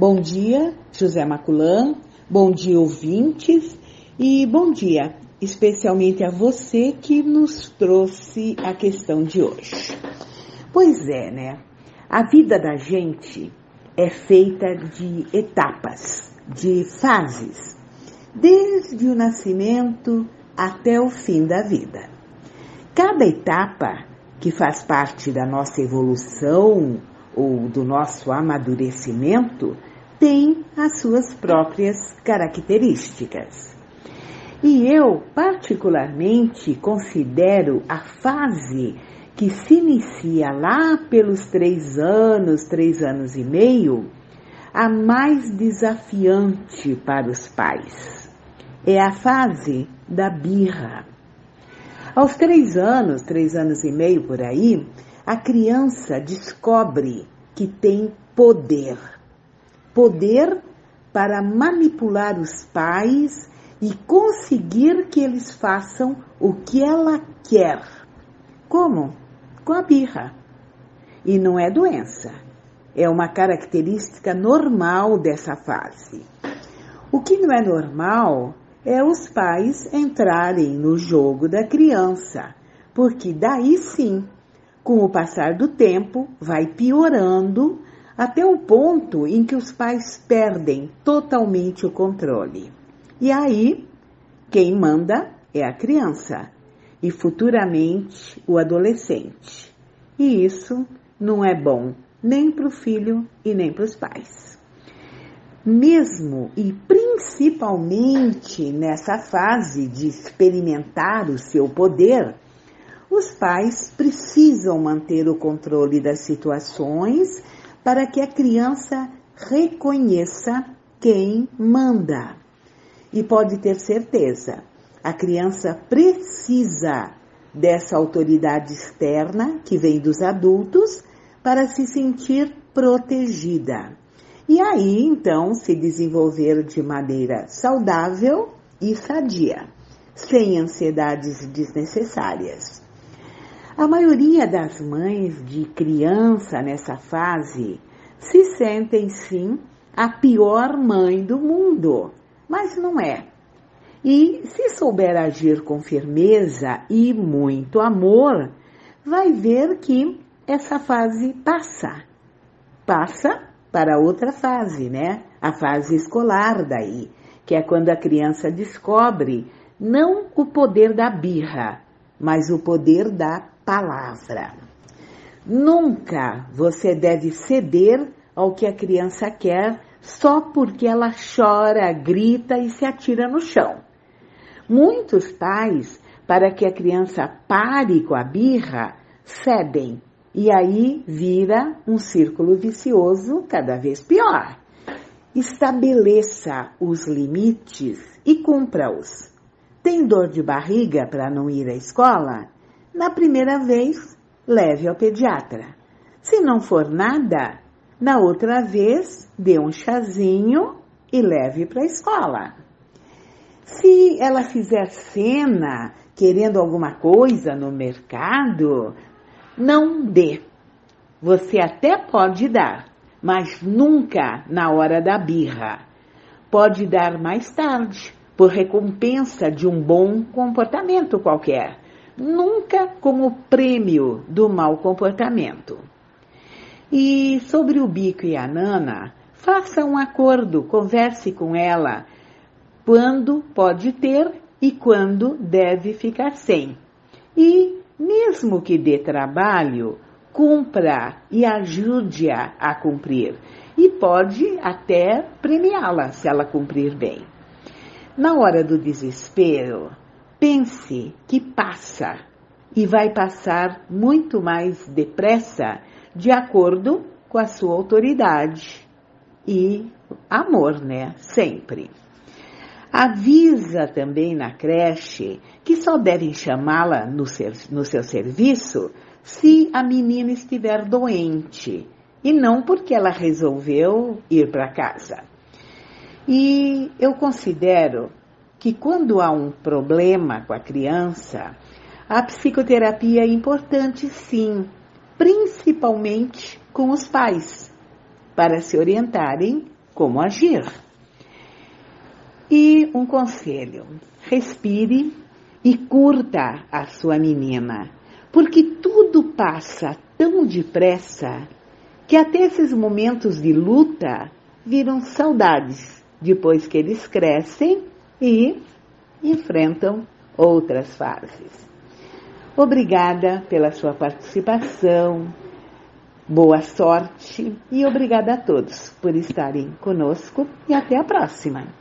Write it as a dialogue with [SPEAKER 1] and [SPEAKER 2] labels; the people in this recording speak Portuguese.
[SPEAKER 1] Bom dia, José Maculan, bom dia, ouvintes, e bom dia especialmente a você que nos trouxe a questão de hoje. Pois é, né? A vida da gente é feita de etapas, de fases, desde o nascimento até o fim da vida. Cada etapa que faz parte da nossa evolução ou do nosso amadurecimento tem as suas próprias características. E eu, particularmente, considero a fase que se inicia lá pelos 3 anos e meio, a mais desafiante para os pais. É a fase da birra. Aos 3 anos e meio por aí, a criança descobre que tem poder. Poder para manipular os pais e conseguir que eles façam o que ela quer. Como? Com a birra. E não é doença. É uma característica normal dessa fase. O que não é normal é os pais entrarem no jogo da criança, porque daí sim, com o passar do tempo, vai piorando até o ponto em que os pais perdem totalmente o controle. E aí, quem manda é a criança e futuramente o adolescente. E isso não é bom nem para o filho e nem para os pais. Mesmo e principalmente nessa fase de experimentar o seu poder, os pais precisam manter o controle das situações para que a criança reconheça quem manda. E pode ter certeza, a criança precisa dessa autoridade externa que vem dos adultos para se sentir protegida. E aí, então, se desenvolver de maneira saudável e sadia, sem ansiedades desnecessárias. A maioria das mães de criança nessa fase se sentem, sim, a pior mãe do mundo, mas não é. E se souber agir com firmeza e muito amor, vai ver que essa fase passa. Passa para outra fase, né? A fase escolar daí, que é quando a criança descobre não o poder da birra, mas o poder da palavra. Nunca você deve ceder ao que a criança quer só porque ela chora, grita e se atira no chão. Muitos pais, para que a criança pare com a birra, cedem. E aí vira um círculo vicioso cada vez pior. Estabeleça os limites e cumpra-os. Tem dor de barriga para não ir à escola? Na primeira vez, leve ao pediatra. Se não for nada, na outra vez, dê um chazinho e leve para a escola. Se ela fizer cena querendo alguma coisa no mercado, não dê. Você até pode dar, mas nunca na hora da birra. Pode dar mais tarde, por recompensa de um bom comportamento qualquer. Nunca como prêmio do mau comportamento. E sobre o Bico e a Nana, faça um acordo, converse com ela, quando pode ter e quando deve ficar sem. E mesmo que dê trabalho, cumpra e ajude-a a cumprir. E pode até premiá-la se ela cumprir bem. Na hora do desespero, pense que passa e vai passar muito mais depressa de acordo com a sua autoridade e amor, né? Sempre. Avisa também na creche que só devem chamá-la no seu serviço se a menina estiver doente e não porque ela resolveu ir para casa. E eu considero que quando há um problema com a criança, a psicoterapia é importante sim, principalmente com os pais, para se orientarem como agir. E um conselho: respire e curta a sua menina, porque tudo passa tão depressa que até esses momentos de luta viram saudades depois que eles crescem e enfrentam outras fases. Obrigada pela sua participação, boa sorte e obrigada a todos por estarem conosco e até a próxima.